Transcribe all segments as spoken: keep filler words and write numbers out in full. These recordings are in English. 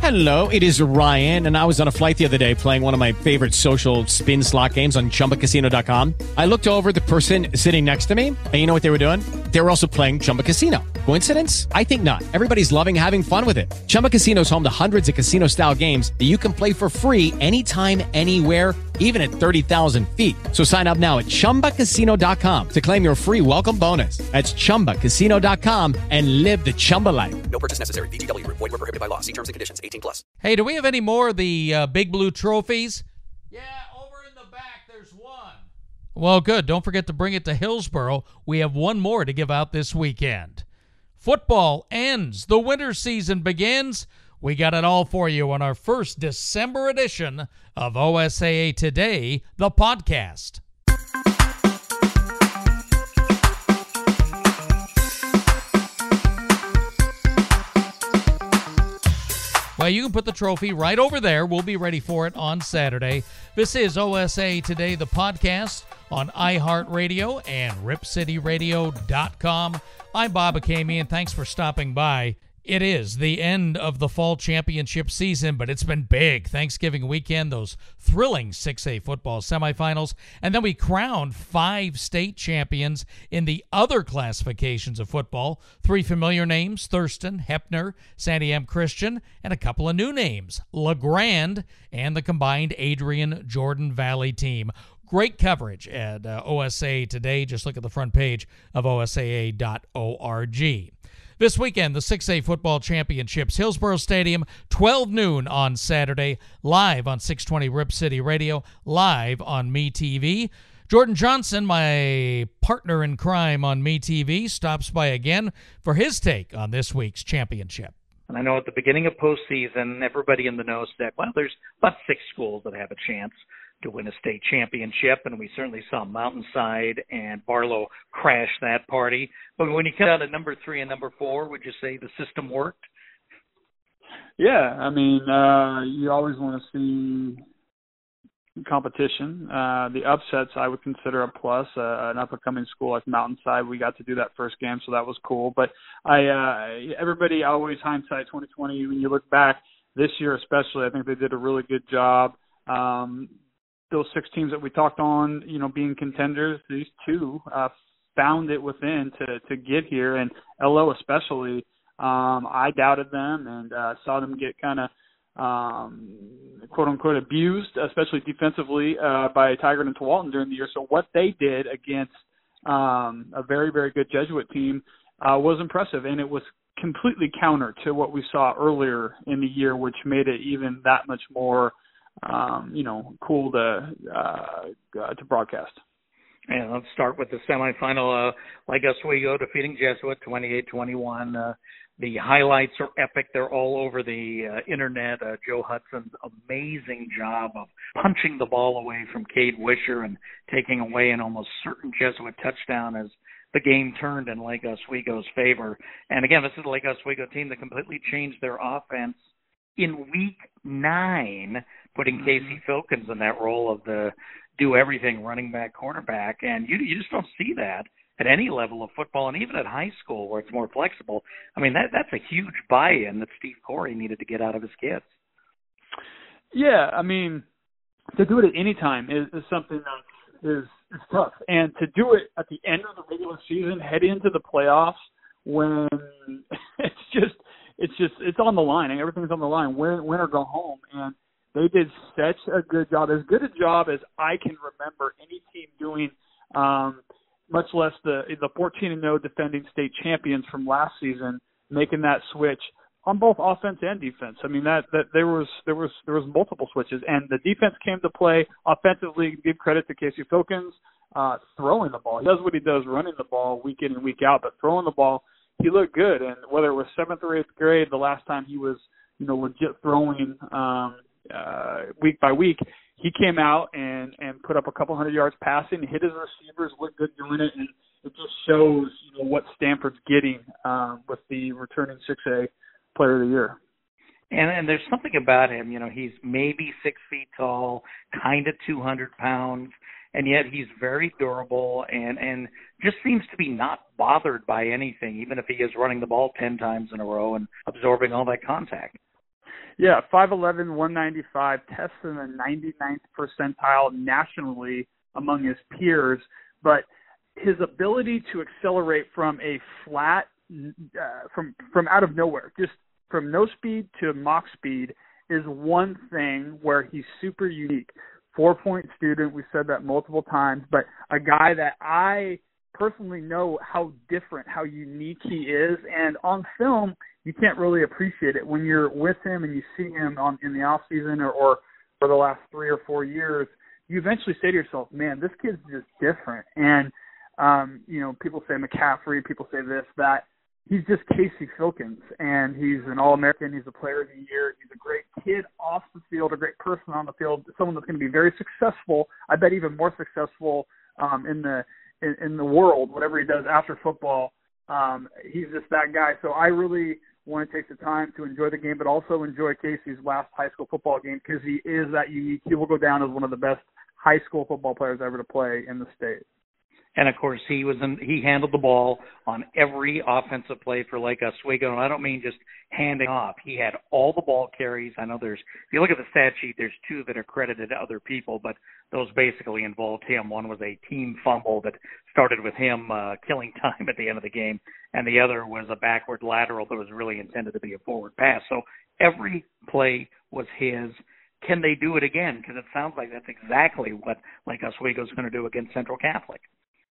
Hello, it is Ryan, and I was on a flight the other day playing one of my favorite social spin slot games on Chumba Casino dot com. I looked over at the person sitting next to me, and you know what they were doing? They were also playing Chumba Casino. Coincidence? I think not. Everybody's loving having fun with it. Chumba Casino is home to hundreds of casino-style games that you can play for free anytime, anywhere, even at thirty thousand feet. So sign up now at Chumba Casino dot com to claim your free welcome bonus. That's Chumba Casino dot com and live the Chumba life. No purchase necessary. V G W. Void where prohibited by law. See terms and conditions. eighteen plus. Hey, do we have any more of the uh, Big Blue trophies? Yeah, over in the back, there's one. Well, good. Don't forget to bring it to Hillsboro. We have one more to give out this weekend. Football ends. The winter season begins. We got it all for you on our first December edition of O S A A Today, the podcast. Well, you can put the trophy right over there. We'll be ready for it on Saturday. This is O S A Today, the podcast on iHeartRadio and rip city radio dot com. I'm Bob Akemi, and thanks for stopping by. It is the end of the fall championship season, but it's been big. Thanksgiving weekend, those thrilling six A football semifinals, and then we crowned five state champions in the other classifications of football. Three familiar names, Thurston, Hepner, Sandy M. Christian, and a couple of new names, LeGrand and the combined Adrian-Jordan Valley team. Great coverage at uh, O S A Today. Just look at the front page of O S A A dot org. This weekend, the six A football championships, Hillsboro Stadium, twelve noon on Saturday, live on six twenty Rip City Radio, live on MeTV. Jordan Johnson, my partner in crime on MeTV, stops by again for his take on this week's championship. And I know at the beginning of postseason, everybody in the know said, well, there's about six schools that have a chance to win a state championship, and we certainly saw Mountainside and Barlow crash that party. But when you come out at number three and number four, would you say the system worked? Yeah, I mean, uh, you always want to see competition. Uh, the upsets I would consider a plus. Uh, an up-and-coming school like Mountainside, we got to do that first game, so that was cool. But I, uh, everybody always hindsight twenty twenty. When you look back this year especially, I think they did a really good job. Um, those six teams that we talked on, you know, being contenders, these two uh, found it within to, to get here. And L O especially, um, I doubted them and uh, saw them get kind of, um, quote unquote, abused, especially defensively uh, by Tigard and Tualatin during the year. So what they did against um, a very, very good Jesuit team uh, was impressive. And it was completely counter to what we saw earlier in the year, which made it even that much more Um, you know, cool to uh, uh, to broadcast. And let's start with the semifinal. Uh, like Oswego defeating Jesuit twenty-eight twenty-one. Uh, the highlights are epic. They're all over the uh, internet. Uh, Joe Hudson's amazing job of punching the ball away from Cade Wisher and taking away an almost certain Jesuit touchdown as the game turned in Lake Oswego's favor. And again, this is the Lake Oswego team that completely changed their offense in week nine, putting mm-hmm. Casey Filkins in that role of the do-everything running back quarterback. And you you just don't see that at any level of football, and even at high school where it's more flexible. I mean, that that's a huge buy-in that Steve Corey needed to get out of his kids. Yeah, I mean, to do it at any time is, is something that is, is tough. And to do it at the end of the regular season, head into the playoffs when it's just – It's just, it's on the line, and everything's on the line, win, win or go home. And they did such a good job, as good a job as I can remember any team doing, um, much less the the fourteen and oh defending state champions from last season, making that switch on both offense and defense. I mean, that, that there was there was there was multiple switches, and the defense came to play offensively. Give credit to Casey Filkins, uh, throwing the ball. He does what he does, running the ball week in and week out, but throwing the ball, he looked good. And whether it was seventh or eighth grade, the last time he was, you know, legit throwing um, uh, week by week, he came out and, and put up a couple hundred yards passing, hit his receivers, looked good doing it, and it just shows, you know, what Stanford's getting um, with the returning six A Player of the Year. And, and there's something about him, you know, he's maybe six feet tall, kind of two hundred pounds, and yet he's very durable and, and just seems to be not bothered by anything, even if he is running the ball ten times in a row and absorbing all that contact. Yeah, five eleven, one ninety-five, tests in the ninety-ninth percentile nationally among his peers. But his ability to accelerate from a flat, uh, from from out of nowhere, just from no speed to Mach speed, is one thing where he's super unique. Four-point student, we said that multiple times, but a guy that I personally know how different, how unique he is, and on film, you can't really appreciate it. When you're with him and you see him on in the off season or, or for the last three or four years, you eventually say to yourself, man, this kid's just different. And, um, you know, people say McCaffrey, people say this, that. He's just Casey Filkins, and he's an All-American. He's a player of the year. He's a great kid off the field, a great person on the field, someone that's going to be very successful, I bet even more successful um, in the in, in the world, whatever he does after football. Um, he's just that guy. So I really want to take the time to enjoy the game, but also enjoy Casey's last high school football game because he is that unique. He will go down as one of the best high school football players ever to play in the state. And, of course, he was in, he handled the ball on every offensive play for Lake Oswego. And I don't mean just handing off. He had all the ball carries. I know there's – if you look at the stat sheet, there's two that are credited to other people, but those basically involved him. One was a team fumble that started with him uh, killing time at the end of the game, and the other was a backward lateral that was really intended to be a forward pass. So every play was his. Can they do it again? Because it sounds like that's exactly what Lake Oswego is going to do against Central Catholic.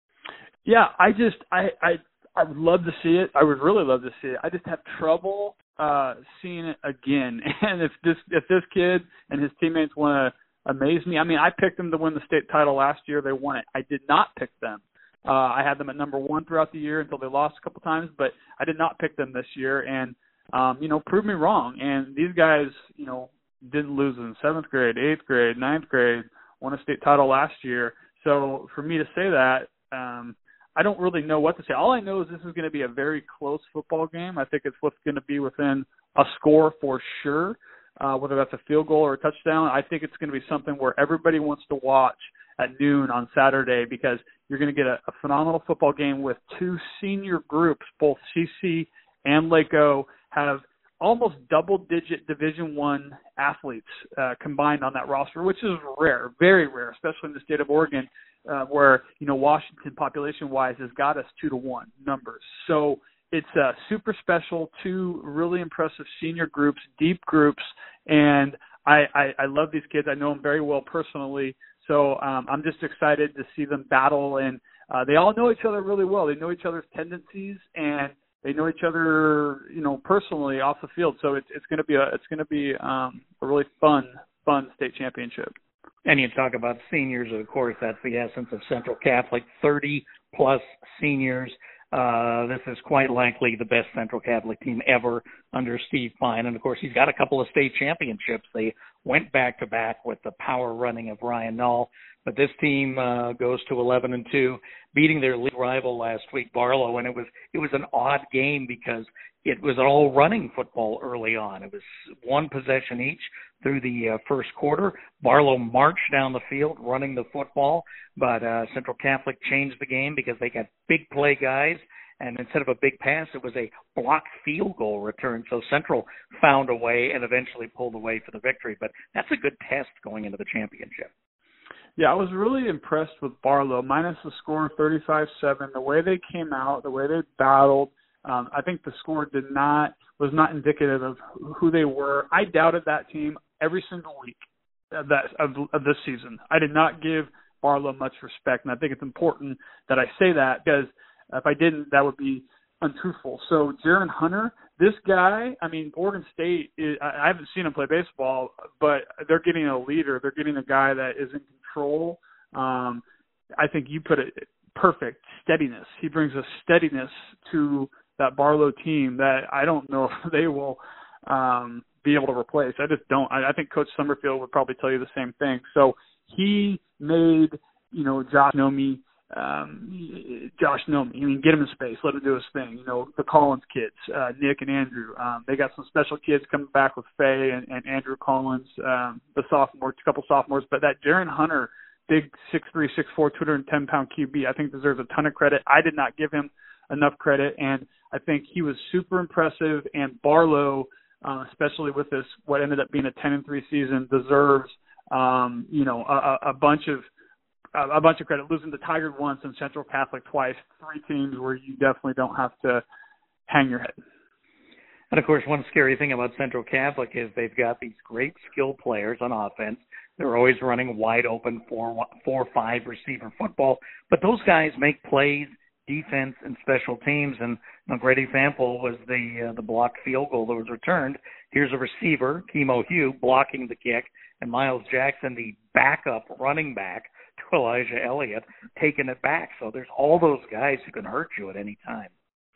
Yeah, I just I, I I would love to see it. I would really love to see it. I just have trouble uh, seeing it again. And if this if this kid and his teammates want to amaze me, I mean, I picked them to win the state title last year. They won it. I did not pick them. Uh, I had them at number one throughout the year until they lost a couple times, but I did not pick them this year. And um, you know, prove me wrong. And these guys, you know, didn't lose in seventh grade, eighth grade, ninth grade, won a state title last year. So for me to say that. Um, I don't really know what to say. All I know is this is going to be a very close football game. I think it's what's going to be within a score for sure, uh, whether that's a field goal or a touchdown. I think it's going to be something where everybody wants to watch at noon on Saturday because you're going to get a, a phenomenal football game with two senior groups. Both C C and Lake O have almost double-digit Division One athletes uh, combined on that roster, which is rare, very rare, especially in the state of Oregon. Uh, where, you know, Washington population-wise has got us two to one numbers. So it's uh, super special, two really impressive senior groups, deep groups, and I, I, I love these kids. I know them very well personally, so um, I'm just excited to see them battle, and uh, they all know each other really well. They know each other's tendencies, and they know each other, you know, personally off the field. So it's it's going to be a it's going to be um, a really fun fun state championship. And you talk about seniors, of course, that's the essence of Central Catholic, thirty-plus seniors. Uh, this is quite likely the best Central Catholic team ever under Steve Pine. And, of course, he's got a couple of state championships. They went back-to-back with the power running of Ryan Null. But this team uh, goes to eleven and two, beating their league rival last week, Barlow. And it was it was an odd game because it was all running football early on. It was one possession each through the uh, first quarter. Barlow marched down the field running the football, but uh, Central Catholic changed the game because they got big play guys, and instead of a big pass, it was a blocked field goal return. So Central found a way and eventually pulled away for the victory. But that's a good test going into the championship. Yeah, I was really impressed with Barlow, minus the score thirty-five seven, the way they came out, the way they battled. Um, I think the score did not was not indicative of who they were. I doubted that team every single week of, that, of, of this season. I did not give Barlow much respect, and I think it's important that I say that because if I didn't, that would be untruthful. So Jaron Hunter, this guy, I mean, Oregon State, is, I haven't seen him play baseball, but they're getting a leader. They're getting a guy that is in control. Um, I think you put it perfect, steadiness. He brings a steadiness to that Barlow team that I don't know if they will um, be able to replace. I just don't. I, I think Coach Summerfield would probably tell you the same thing. So he made, you know, Josh Nomi, um, Josh Nomi. I mean, get him in space, let him do his thing. You know, the Collins kids, uh, Nick and Andrew. Um, they got some special kids coming back with Faye and, and Andrew Collins, um, the sophomore, a couple sophomores. But that Jaron Hunter, big six three, six four, two hundred ten pound Q B, I think deserves a ton of credit. I did not give him enough credit, and I think he was super impressive. And Barlow, uh, especially with this what ended up being a ten and three season, deserves um, you know a, a bunch of a bunch of credit. Losing to Tigard once and Central Catholic twice, three teams where you definitely don't have to hang your head. And, of course, one scary thing about Central Catholic is they've got these great skill players on offense. They're always running wide open four, four, five receiver football. But those guys make plays, defense, and special teams. And a great example was the uh, the blocked field goal that was returned. Here's a receiver, Kimo Hugh, blocking the kick, and Miles Jackson, the backup running back to Elijah Elliott, taking it back. So there's all those guys who can hurt you at any time.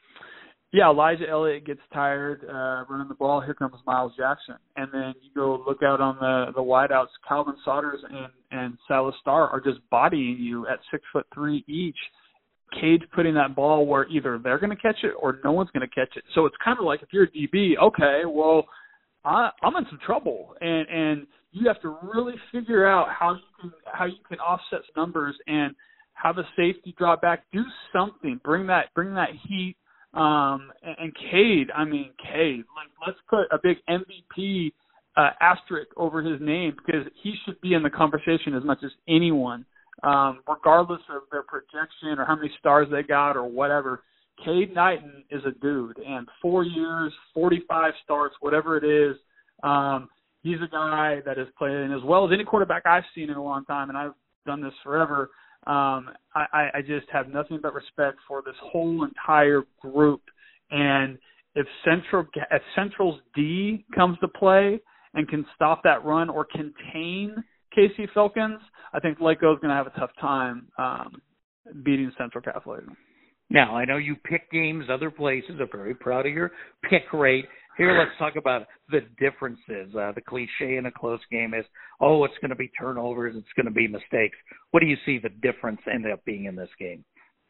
Yeah, Elijah Elliott gets tired uh, running the ball. Here comes Miles Jackson. And then you go look out on the, the wideouts. Calvin Saunders and, and Silas Starr are just bodying you at six foot three each. Cade putting that ball where either they're going to catch it or no one's going to catch it. So it's kind of like if you're a D B, okay, well, I, I'm in some trouble. And, and you have to really figure out how you can how you can offset numbers and have a safety drop back. Do something. Bring that bring that heat. Um, and, and Cade, I mean, Cade, like, let's put a big M V P uh, asterisk over his name because he should be in the conversation as much as anyone, um, regardless of their projection or how many stars they got or whatever. Cade Knighton is a dude, and four years, forty-five starts, whatever it is, um, he's a guy that is playing as well as any quarterback I've seen in a long time, and I've done this forever. Um, I, I just have nothing but respect for this whole entire group. And if Central, if Central's D comes to play and can stop that run or contain K C Falcons, I think Lake's going to have a tough time um, beating Central Catholic. Now, I know you pick games other places. I'm very proud of your pick rate. Here, let's talk about the differences. Uh, the cliche in a close game is, oh, it's going to be turnovers, it's going to be mistakes. What do you see the difference end up being in this game?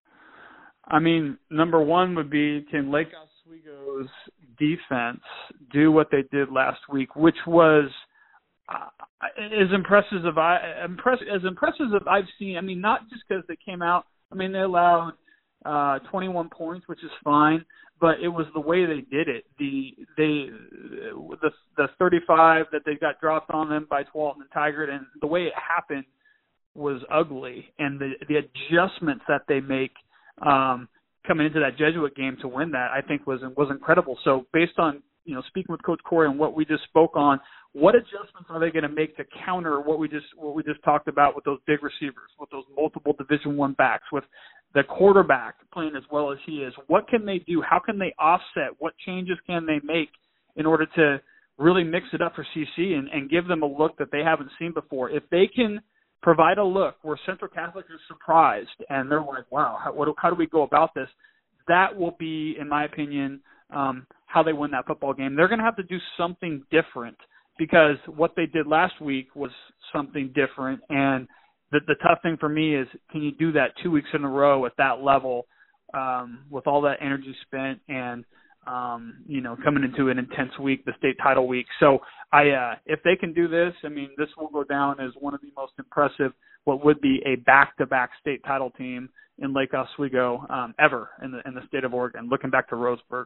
I mean, number one would be, can Lake Oswego's defense do what they did last week, which was uh, as impressive as I impress, as impressive as I've seen. I mean, not just because they came out. I mean, they allowed uh, twenty-one points, which is fine. But it was the way they did it. The they the the thirty-five that they got dropped on them by Tualatin and Tigard, and the way it happened was ugly. And the the adjustments that they make um, coming into that Jesuit game to win that, I think was was incredible. So based on you know speaking with Coach Corey and what we just spoke on, what adjustments are they going to make to counter what we just what we just talked about with those big receivers, with those multiple Division One backs, with the quarterback playing as well as he is? What can they do? How can they offset? What changes can they make in order to really mix it up for C C and, and give them a look that they haven't seen before? If they can provide a look where Central Catholic is surprised and they're like, wow, how, what, how do we go about this? That will be, in my opinion, um, how they win that football game. They're going to have to do something different because what they did last week was something different. And The, the tough thing for me is, can you do that two weeks in a row at that level um, with all that energy spent and, um, you know, coming into an intense week, the state title week. So I, uh, if they can do this, I mean, this will go down as one of the most impressive, what would be a back-to-back state title team in Lake Oswego um, ever in the in the state of Oregon, looking back to Roseburg.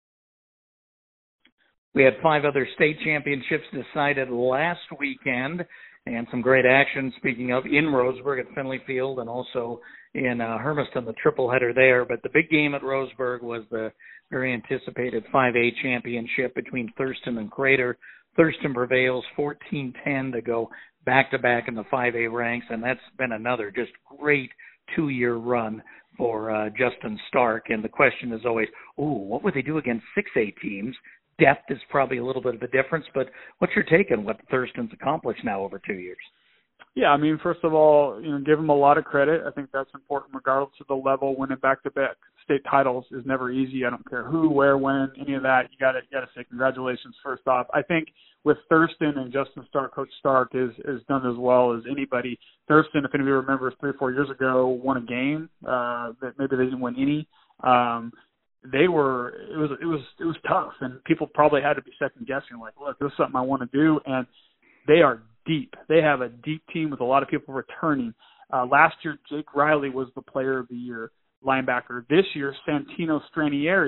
We had five other state championships decided last weekend. And some great action, speaking of, in Roseburg at Finley Field and also in uh, Hermiston, the triple header there. But the big game at Roseburg was the very anticipated five A championship between Thurston and Crater. Thurston prevails fourteen ten to go back-to-back in the five A ranks, and that's been another just great two-year run for uh, Justin Stark. And the question is always, ooh, what would they do against six A teams? Depth is probably a little bit of a difference, but what's your take on what Thurston's accomplished now over two years? Yeah, I mean, first of all, you know, give them a lot of credit. I think that's important regardless of the level. Winning back-to-back state titles is never easy. I don't care who, where, when, any of that. You got to got to say congratulations first off. I think with Thurston and Justin Stark, Coach Stark is is done as well as anybody. Thurston, if anybody remembers, three or four years ago, won a game uh, that maybe they didn't win any. Um, They were it was it was it was tough, and people probably had to be second guessing. Like, look, this is something I want to do, and they are deep. They have a deep team with a lot of people returning. Uh, last year, Jake Riley was the Player of the Year linebacker. This year, Santino Stranieri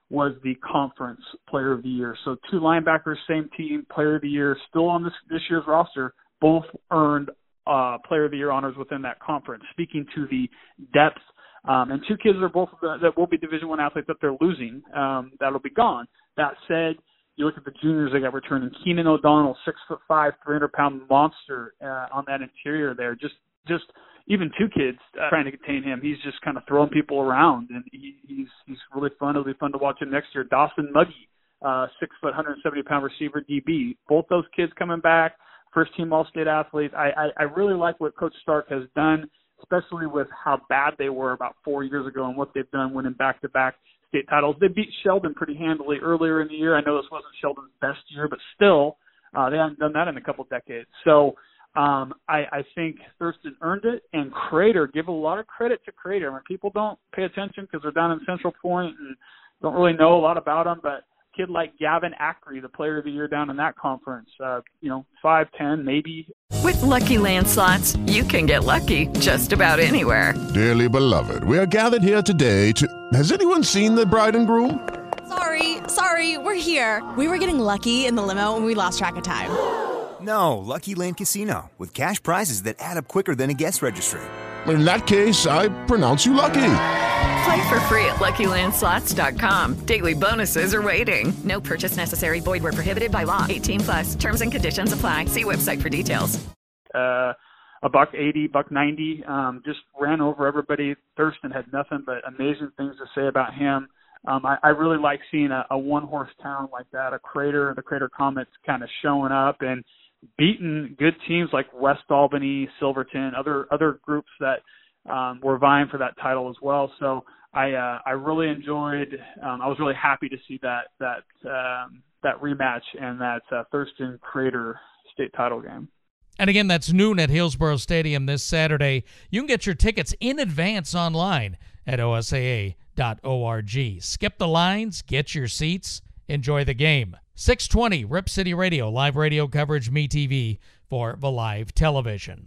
was the conference player of the year. So two linebackers, same team, player of the year, still on this, this year's roster, both earned uh, player of the year honors within that conference, speaking to the depth. Um, and two kids are both that will be Division One athletes that they're losing. Um, that'll be gone. That said, you look at the juniors they got returning. Keenan O'Donnell, six foot five, three hundred pound monster uh, on that interior there. Just, just even two kids uh, trying to contain him. He's just kind of throwing people around, and he, he's he's really fun. It'll be fun to watch him next year. Dawson Muggy, uh, six foot, one hundred seventy pound receiver D B. Both those kids coming back, first team All State athletes. I, I I really like what Coach Stark has done, especially with how bad they were about four years ago and what they've done winning back-to-back state titles. They beat Sheldon pretty handily earlier in the year. I know this wasn't Sheldon's best year, but still, uh, they haven't done that in a couple decades. So um, I, I think Thurston earned it, and Crater, give a lot of credit to Crater. I mean, people don't pay attention because they're down in Central Point and don't really know a lot about them, but a kid like Gavin Ackery, the player of the year down in that conference, uh, you know, five ten maybe. With Lucky Land Slots, you can get lucky just about anywhere. Dearly beloved, we are gathered here today to... Has anyone seen the bride and groom? Sorry, sorry, we're here. We were getting lucky in the limo and we lost track of time. No, Lucky Land Casino, with cash prizes that add up quicker than a guest registry. In that case, I pronounce you lucky. Play for free at Lucky Land Slots dot com. Daily bonuses are waiting. No purchase necessary. Void where prohibited by law. eighteen plus. Terms and conditions apply. See website for details. Uh, a buck eighty, buck ninety, um, just ran over everybody. Thurston had nothing but amazing things to say about him. Um, I, I really like seeing a, a one-horse town like that, a Crater, the Crater Comets kind of showing up and beating good teams like West Albany, Silverton, other other groups that um, were vying for that title as well. So I uh, I really enjoyed. Um, I was really happy to see that that um, that rematch and that uh, Thurston Crater state title game. And again, that's noon at Hillsborough Stadium this Saturday. You can get your tickets in advance online at O S A A dot org. Skip the lines, get your seats, enjoy the game. six twenty Rip City Radio, live radio coverage, MeTV for the live television.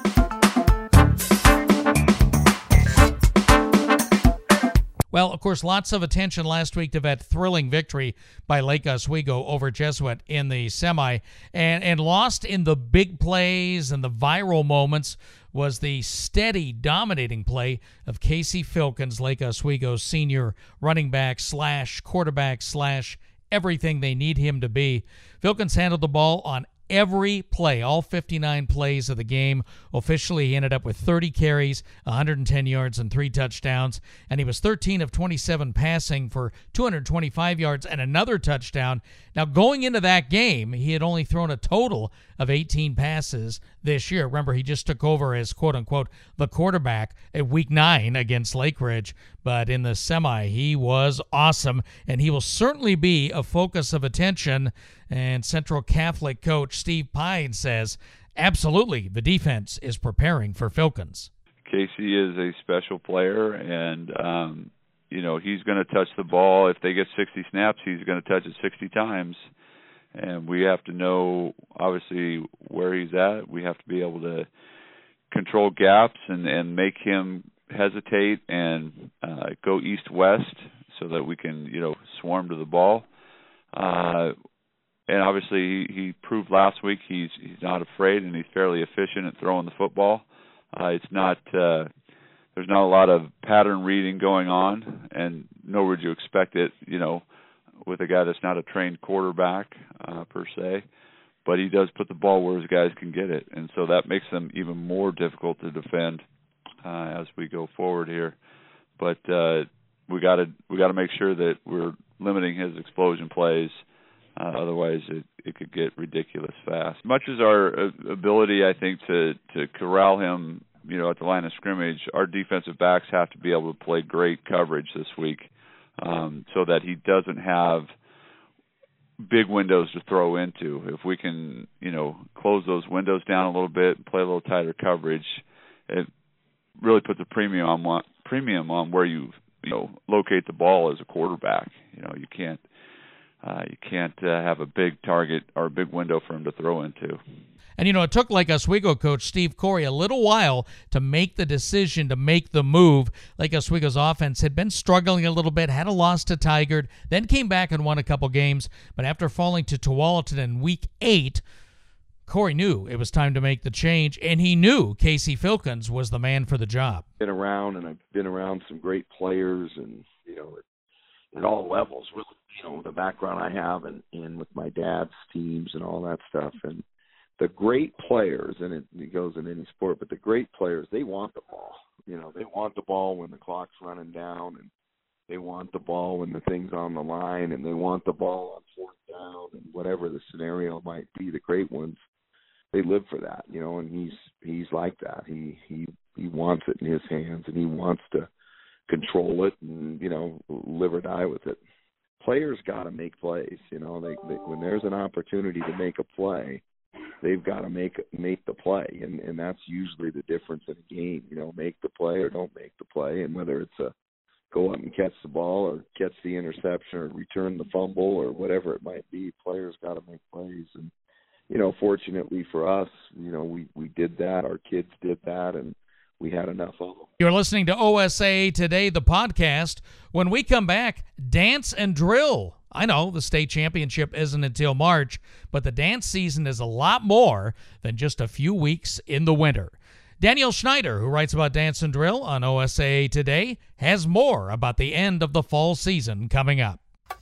Well, of course, lots of attention last week to that thrilling victory by Lake Oswego over Jesuit in the semi. And, and lost in the big plays and the viral moments was the steady, dominating play of Casey Filkins, Lake Oswego's senior running back slash quarterback slash everything they need him to be. Filkins handled the ball on every play, all fifty-nine plays of the game. Officially, he ended up with thirty carries, one hundred ten yards, and three touchdowns. And he was thirteen of twenty-seven passing for two hundred twenty-five yards and another touchdown. Now, going into that game, he had only thrown a total of eighteen passes this year. Remember, he just took over as, quote-unquote, the quarterback at week nine against Lake Ridge. But in the semi, he was awesome, and he will certainly be a focus of attention. And Central Catholic coach Steve Pine says, absolutely, the defense is preparing for Filkins. Casey is a special player, and, um, you know, he's going to touch the ball. If they get sixty snaps, he's going to touch it sixty times. And we have to know, obviously, where he's at. We have to be able to control gaps and, and make him hesitate and uh, go east-west so that we can, you know, swarm to the ball. Uh, and obviously, he, he proved last week he's he's not afraid and he's fairly efficient at throwing the football. Uh, it's not uh, there's not a lot of pattern reading going on, and nor would you expect it, you know, with a guy that's not a trained quarterback uh, per se. But he does put the ball where his guys can get it, and so that makes them even more difficult to defend uh, as we go forward here. But uh, we got to we got to make sure that we're limiting his explosion plays. Uh, otherwise, it, it could get ridiculous fast. Much as our uh, ability, I think, to, to corral him, you know, at the line of scrimmage, our defensive backs have to be able to play great coverage this week um, so that he doesn't have big windows to throw into. If we can, you know, close those windows down a little bit and play a little tighter coverage, it really puts a premium on premium on where you, you know, locate the ball as a quarterback. You know, you can't uh, you can't uh, have a big target or a big window for him to throw into. And, you know, it took Lake Oswego coach Steve Corey a little while to make the decision, to make the move. Lake Oswego's offense had been struggling a little bit, had a loss to Tigard, then came back and won a couple games. But after falling to Tualatin in week eight, Corey knew it was time to make the change, and he knew Casey Filkins was the man for the job. Been around, and I've been around some great players, and, you know, at, at all levels, with, you know, the background I have and, and with my dad's teams and all that stuff. And the great players, and it, it goes in any sport, but the great players, they want the ball. You know, they want the ball when the clock's running down, and they want the ball when the thing's on the line, and they want the ball on fourth down, and whatever the scenario might be. The great ones, they live for that, you know, and he's he's like that. He he he wants it in his hands, and he wants to control it and, you know, live or die with it. Players got to make plays, you know. They, they when there's an opportunity to make a play, they've got to make make the play, and, and that's usually the difference in a game. You know, make the play or don't make the play, and whether it's a go up and catch the ball or catch the interception or return the fumble or whatever it might be, players got to make plays. And, you know, fortunately for us, you know, we, we did that. Our kids did that, and we had enough of them. You're listening to O S A Today, the podcast. When we come back, dance and drill. I know the state championship isn't until March, but the dance season is a lot more than just a few weeks in the winter. Daniel Schneider, who writes about dance and drill on O S A Today, has more about the end of the fall season coming up.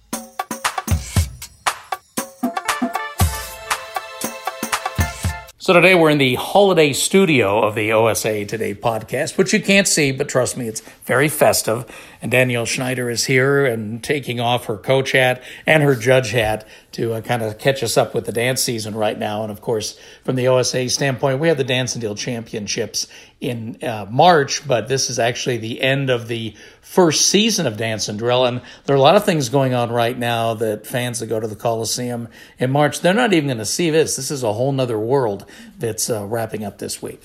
So today we're in the holiday studio of the O S A Today podcast, which you can't see, but trust me, it's very festive. And Danielle Schneider is here and taking off her coach hat and her judge hat to uh, kind of catch us up with the dance season right now. And, of course, from the O S A standpoint, we have the Dance and Deal Championships in uh, March, but this is actually the end of the first season of Dance and Drill. And there are a lot of things going on right now that fans that go to the Coliseum in March, they're not even going to see this. This is a whole nother world that's uh, wrapping up this week.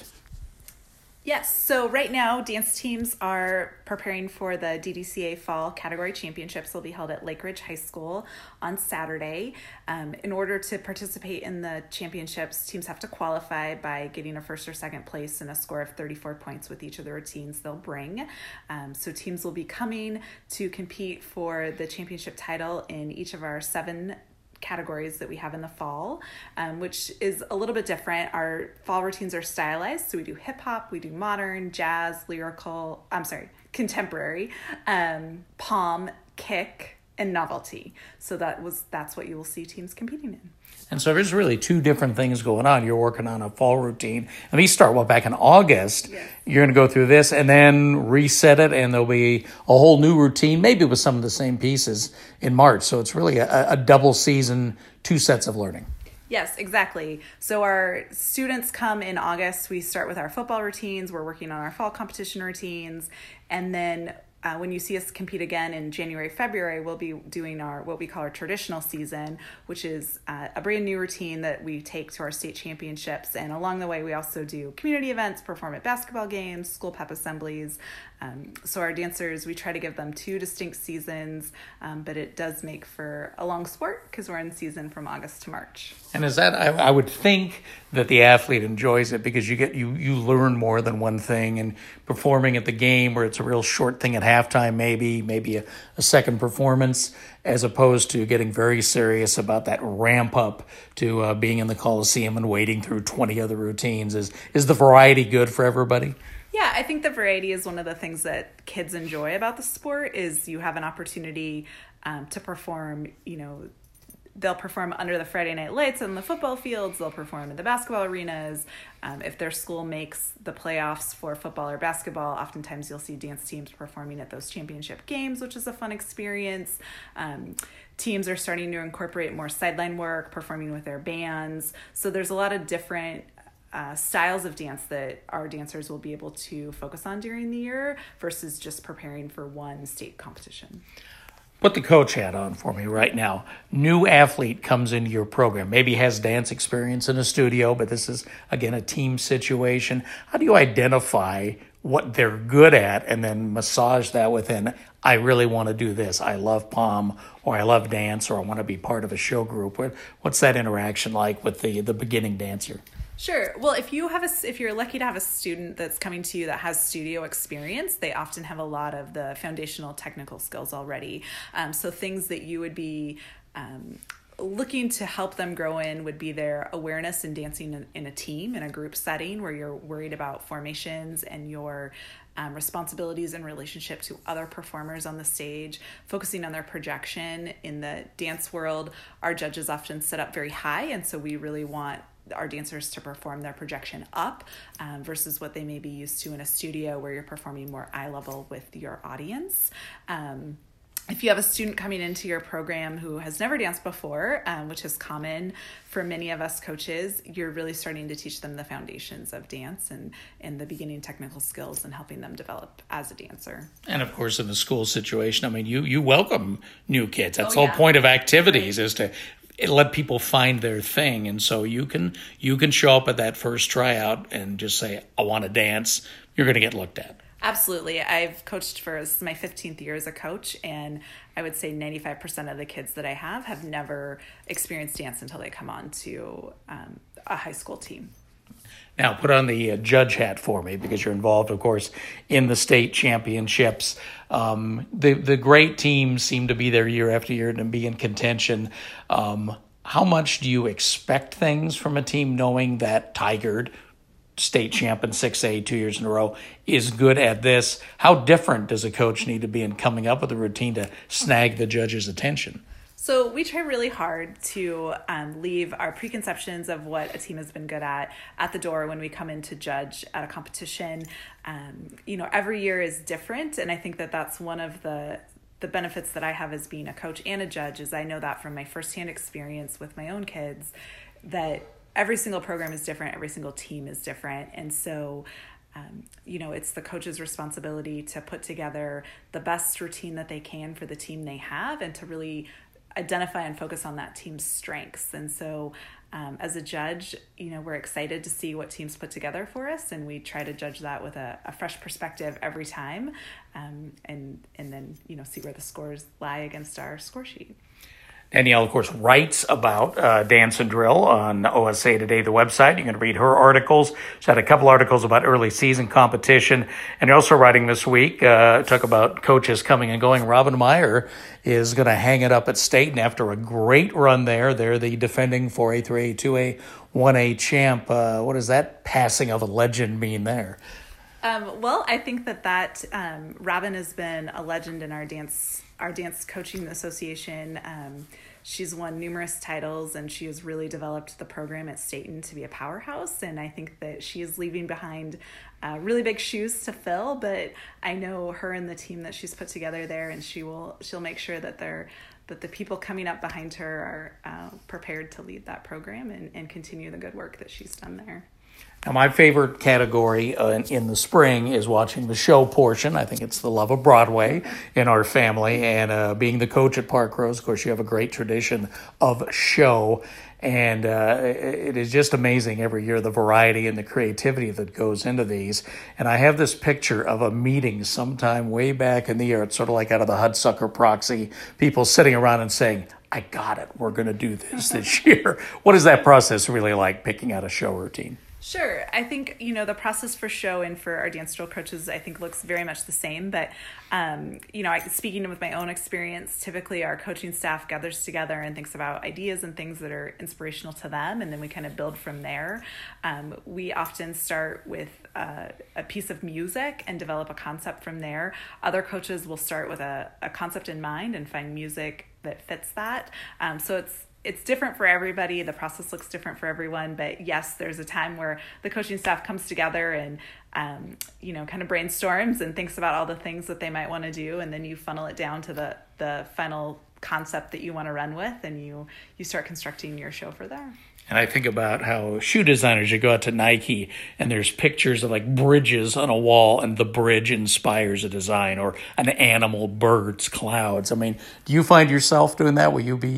Yes, so right now dance teams are preparing for the D D C A Fall Category Championships. They'll be held at Lake Ridge High School on Saturday. Um, in order to participate in the championships, teams have to qualify by getting a first or second place and a score of thirty-four points with each of the routines they'll bring. Um, so teams will be coming to compete for the championship title in each of our seven categories that we have in the fall, um, which is a little bit different. Our fall routines are stylized, so we do hip hop, we do modern, jazz, lyrical, I'm sorry, contemporary, um, pom, kick, and novelty. So that was that's what you will see teams competing in. And so there's really two different things going on. You're working on a fall routine. And these start, well, back in August. Yes. You're going to go through this and then reset it, and there'll be a whole new routine, maybe with some of the same pieces in March. So it's really a, a double season, two sets of learning. Yes, exactly. So our students come in August. We start with our football routines. We're working on our fall competition routines. And then Uh, when you see us compete again in January, February, we'll be doing our what we call our traditional season, which is uh, a brand new routine that we take to our state championships. And along the way, we also do community events, perform at basketball games, school pep assemblies. Um, so our dancers, we try to give them two distinct seasons, um, but it does make for a long sport because we're in season from August to March. And is that, I, I would think that the athlete enjoys it because you get you you learn more than one thing, and performing at the game where it's a real short thing at halftime, maybe, maybe a, a second performance, as opposed to getting very serious about that ramp up to uh, being in the Coliseum and wading through twenty other routines. Is is the variety good for everybody? Yeah, I think the variety is one of the things that kids enjoy about the sport. Is you have an opportunity um, to perform, you know, they'll perform under the Friday night lights on the football fields. They'll perform in the basketball arenas. Um, if their school makes the playoffs for football or basketball, oftentimes you'll see dance teams performing at those championship games, which is a fun experience. Um, teams are starting to incorporate more sideline work, performing with their bands. So there's a lot of different Uh, styles of dance that our dancers will be able to focus on during the year versus just preparing for one state competition. Put the coach hat on for me right now. New athlete comes into your program, maybe has dance experience in a studio, but this is, again, a team situation. How do you identify what they're good at and then massage that within, I really want to do this, I love pom, or I love dance, or I want to be part of a show group. What, what's that interaction like with the, the beginning dancer? Sure. Well, if you have a, if you're lucky to have a student that's coming to you that has studio experience, they often have a lot of the foundational technical skills already. Um, so things that you would be um, looking to help them grow in would be their awareness in dancing in, in a team, in a group setting where you're worried about formations and your um, responsibilities in relationship to other performers on the stage, focusing on their projection. In the dance world, our judges often sit up very high, and so we really want our dancers to perform their projection up um, versus what they may be used to in a studio where you're performing more eye level with your audience. Um, If you have a student coming into your program who has never danced before, um, which is common for many of us coaches, you're really starting to teach them the foundations of dance and, and the beginning technical skills and helping them develop as a dancer. And of course, in the school situation, I mean, you, you welcome new kids. That's oh, the whole yeah. point of activities is to let people find their thing. And so you can you can show up at that first tryout and just say, I want to dance. You're going to get looked at. Absolutely. I've coached for this is my fifteenth year as a coach, and I would say ninety-five percent of the kids that I have have never experienced dance until they come on to um, a high school team. Now, put on the uh, judge hat for me, because you're involved, of course, in the state championships. Um, the, the great teams seem to be there year after year and be in contention. Um, how much do you expect things from a team knowing that Tigard, state champ in six A two years in a row, is good at this? How different does a coach need to be in coming up with a routine to snag the judge's attention? So we try really hard to um, leave our preconceptions of what a team has been good at at the door when we come in to judge at a competition. Um, you know, every year is different, and I think that that's one of the the benefits that I have as being a coach and a judge, is I know that from my firsthand experience with my own kids, that every single program is different, every single team is different, and so Um, you know, it's the coach's responsibility to put together the best routine that they can for the team they have and to really identify and focus on that team's strengths. And so um, as a judge, you know, we're excited to see what teams put together for us, and we try to judge that with a, a fresh perspective every time, um, and, and then, you know, see where the scores lie against our score sheet. Danielle, of course, writes about uh, dance and drill on O S A Today, the website. You can read her articles. She's had a couple articles about early season competition. And you're also writing this week, uh, talk about coaches coming and going. Robin Meyer is going to hang it up at Staten after a great run there. They're the defending four A, three A, two A, one A champ. Uh, what does that passing of a legend mean there? Um, well, I think that that um, Robin has been a legend in our dance our dance coaching association. Um, she's won numerous titles, and she has really developed the program at Staten to be a powerhouse. And I think that she is leaving behind uh, really big shoes to fill. But I know her and the team that she's put together there, and she will she'll make sure that they're that the people coming up behind her are uh, prepared to lead that program and, and continue the good work that she's done there. Now, my favorite category uh, in, in the spring is watching the show portion. I think it's the love of Broadway in our family. And uh, being the coach at Park Rose, of course, you have a great tradition of show. And uh, it is just amazing every year, the variety and the creativity that goes into these. And I have this picture of a meeting sometime way back in the year. It's sort of like out of the Hudsucker Proxy, people sitting around and saying, I got it. We're going to do this this year. What is that process really like, picking out a show routine? Sure. I think, you know, the process for show and for our dance drill coaches, I think, looks very much the same. But, um, you know, I, speaking with my own experience, typically our coaching staff gathers together and thinks about ideas and things that are inspirational to them, and then we kind of build from there. Um, we often start with uh, a piece of music and develop a concept from there. Other coaches will start with a, a concept in mind and find music that fits that. Um, so it's It's different for everybody. The process looks different for everyone. But yes, there's a time where the coaching staff comes together and, um, you know, kind of brainstorms and thinks about all the things that they might want to do. And then you funnel it down to the, the final concept that you want to run with, and you, you start constructing your show for there. And I think about how shoe designers, you go out to Nike and there's pictures of like bridges on a wall, and the bridge inspires a design, or an animal, birds, clouds. I mean, do you find yourself doing that? Will you be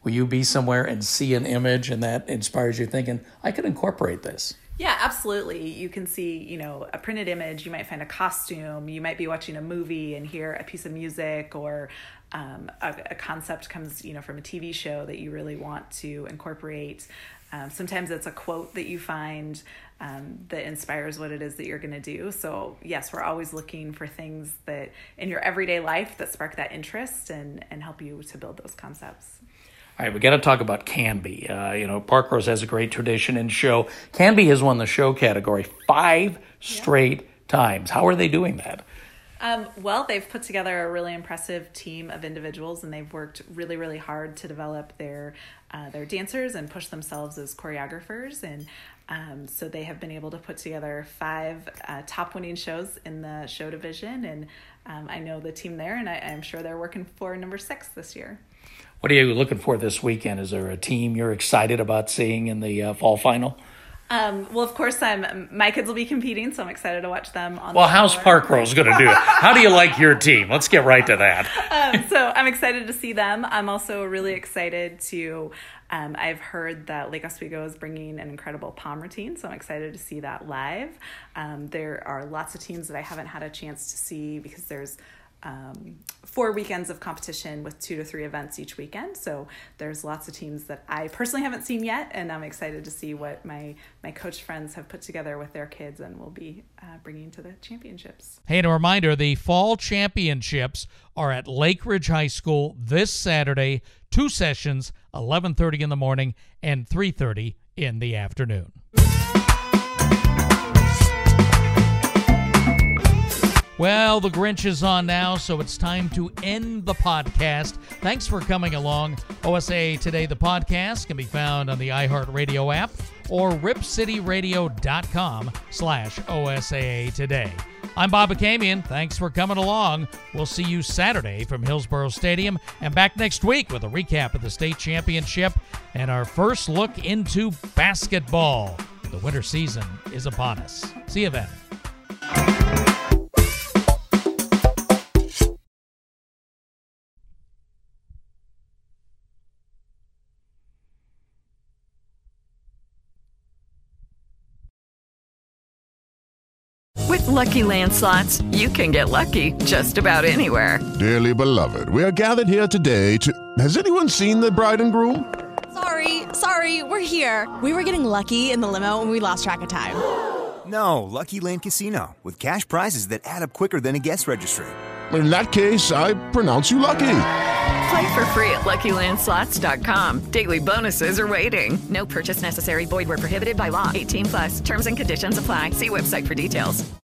will you be somewhere and see an image and that inspires you thinking, I could incorporate this? Yeah, absolutely. You can see, you know, a printed image. You might find a costume. You might be watching a movie and hear a piece of music, or um, a, a concept comes, you know, from a T V show that you really want to incorporate. Um, sometimes it's a quote that you find um, that inspires what it is that you're going to do. So yes, we're always looking for things that in your everyday life that spark that interest and, and help you to build those concepts. All right, we got to talk about Canby. Uh, you know, Parkrose has a great tradition in show. Canby has won the show category five straight yeah. times. How are they doing that? Um, well, they've put together a really impressive team of individuals, and they've worked really, really hard to develop their uh, their dancers and push themselves as choreographers. And um, so they have been able to put together five uh, top winning shows in the show division. And um, I know the team there, and I, I'm sure they're working for number six this year. What are you looking for this weekend? Is there a team you're excited about seeing in the uh, fall final? Um, well, of course, I'm, my kids will be competing, so I'm excited to watch them on Well, the how's Parkrose going to do it? How do you like your team? Let's get right to that. um, so I'm excited to see them. I'm also really excited to, um, I've heard that Lake Oswego is bringing an incredible pom routine, so I'm excited to see that live. Um, there are lots of teams that I haven't had a chance to see because there's Um, four weekends of competition with two to three events each weekend. So there's lots of teams that I personally haven't seen yet, and I'm excited to see what my, my coach friends have put together with their kids and will be uh, bringing to the championships. Hey, and a reminder, the fall championships are at Lake Ridge High School this Saturday, two sessions, eleven thirty in the morning and three thirty in the afternoon. Well, the Grinch is on now, so it's time to end the podcast. Thanks for coming along. O S A Today, the podcast, can be found on the iHeartRadio app or ripcityradio.com slash OSAA Today. I'm Bob Akamian. Thanks for coming along. We'll see you Saturday from Hillsborough Stadium and back next week with a recap of the state championship and our first look into basketball. The winter season is upon us. See you then. With Lucky Land Slots, you can get lucky just about anywhere. Dearly beloved, we are gathered here today to... Has anyone seen the bride and groom? Sorry, sorry, we're here. We were getting lucky in the limo and we lost track of time. No, Lucky Land Casino, with cash prizes that add up quicker than a guest registry. In that case, I pronounce you lucky. Play for free at Lucky Land Slots dot com. Daily bonuses are waiting. No purchase necessary. Void where prohibited by law. eighteen plus. Terms and conditions apply. See website for details.